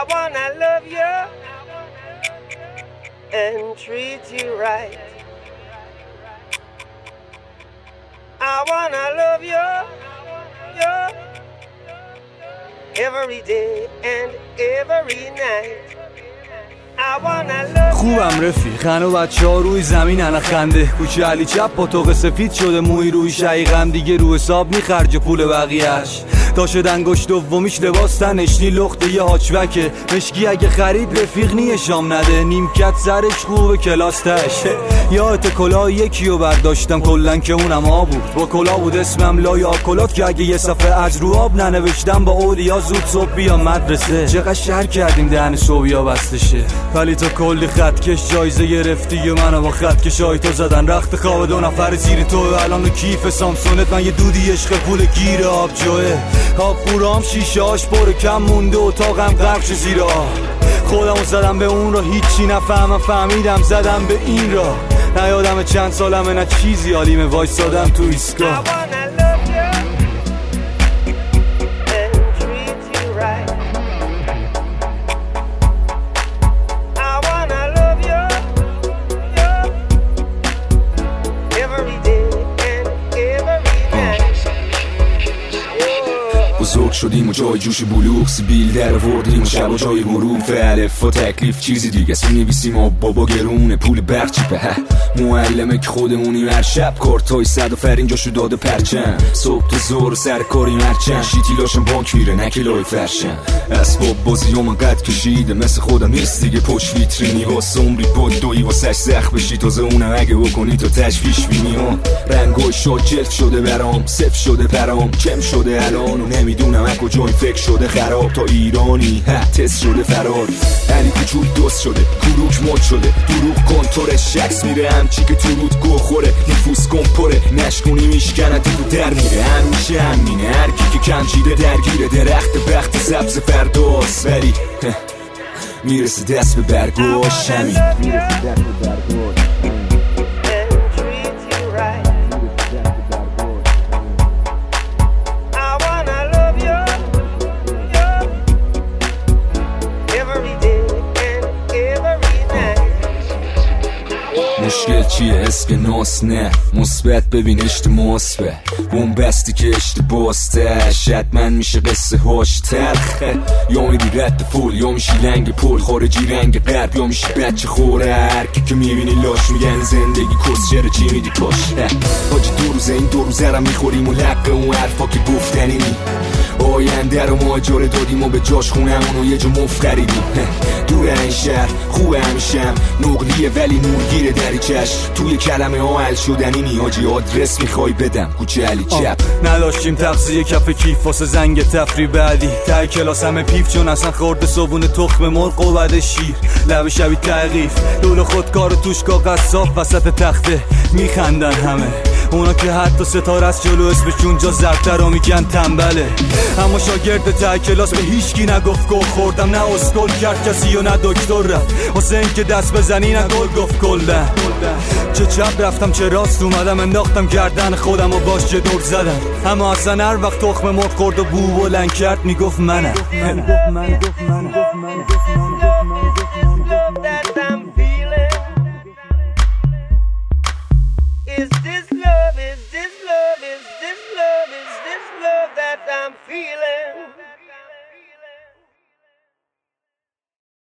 wanna love you and treat you right. I wanna love you, every day and every night. خوبم رفیق و بچه ها روی زمین انا خنده کوچه علی چپ پاتوق سفید شده موی روی شقیقم دیگه رو حساب میخرج پول بقیهش داشت انگشت دومیش لباس تنشنی لخته یه هاچوکه مشکی اگه خرید رفیق نیه شام نده نیمکت سرش خوبه کلاس تشه یادت کلاه یکیو برداشتم کلن که اونم آب بود با کلاه بود اسمم لای آکلات که اگه یه صفحه از رو آب ننوشتم با اولیا زود صبح بیا مدرسه چقدر شهر کردیم دهن صبحیا بسته شه ولی تو کلی خطکش جایزه گرفتی و منو با خطکش های تو زدن رخت خواب 2 نفر زیر تو الان رو کیف سامسونت من یه دودی عشق پول گیر آب جوه آب خورام شیشه هاش پر کم مونده اتاقم غرق شه زیر خودمو زدم به اون رو هیچی نفهمم فهمیدم زدم به این را نه یادم چند سالمه نه چیزی حالیمه وایسادم تو ایستگاه بزرگ شدیم و جای جوش بلوغ سیبیل در وردیم و شب و جای حروف الف و تکلیف چیزی دیگه سی نویسیم و بابا گرونه پول برچی به معلمه که خودمونیم هر شب کارتای صد و فر اینجا شو داده پرچم صبح تا زور سر کاری مرچم شیتی لاشم بانک میره نکلای فرشم اسباب بازی و من قد کشیده مثل خودم نیست دیگه پشت ویترینی واسه عمری با دوی واسه سخت بشی تازه اونم اگه بکنی تا تشویش بینی رنگای شاد جلف شده برام صف شده پرام کم شده الان و نمیدونم اگه کجای فکر شده خراب تا ایرانی تست شده فرار علی کوچول دوست شده کروک مد شده دروغ کنتور شخص میره همچی که تو رود گو خوره نفوس کن پره نشکونی میشکنه تو در میره همیشه همینه هر کی که کنجیده درگیره درخت بخت سبز فرداست ولی میرسه دست به برگوش همین میرسه دست به برگوش مشکل چیه اسک ناس نه مثبت ببین اشتماس به اون بستی که اشتباسته شدمن میشه قصه هاش تلخه یا میری رد پول یا میشی لنگ پول خارجی رنگ غرب یا میشی بچه خوره هرکی که میبینی لاش میگن زندگی کس چرا چی میدی پاش حاجی 2 روزه این 2 روزه را میخوریم و لقه اون حرفا که گفتنی نی آینده رو ماجر دادیم و به جاش خونمون و یه جا مفخریدیم دور این شهر خوبه همیشم نقلیه ولی نورگیره دریچش توی کلمه ها حل شدنی نیاجی آدرس میخوای بدم کوچه علی چپ نداشتیم تغذیه کف کیف واسه زنگ تفری بعدی ته کلاس همه پیف چون اصلا خورده صبون تخم مرغ و بعد شیر لب شبی تغییف دول خودکار توش کاغذ صاف وسط تخته میخندن همه اونا که حتی ستاره از جلو اسمشون جا زرتر رو میگن تنبله اما شاگرد ته کلاس به هیچکی نگفت گفت خوردم نه اسکول کرد کسی و نه دکتر رفت واسه این که دست بزنی نه گل گفت کلن چه چپ رفتم چه راست اومدم انداختم گردن خودم و باش چه دور زدم اما اصلا هر وقت تخم مرغ خورد و بو بلند کرد میگفت منم Is this love, is this love, is this love, is this love that I'm feeling?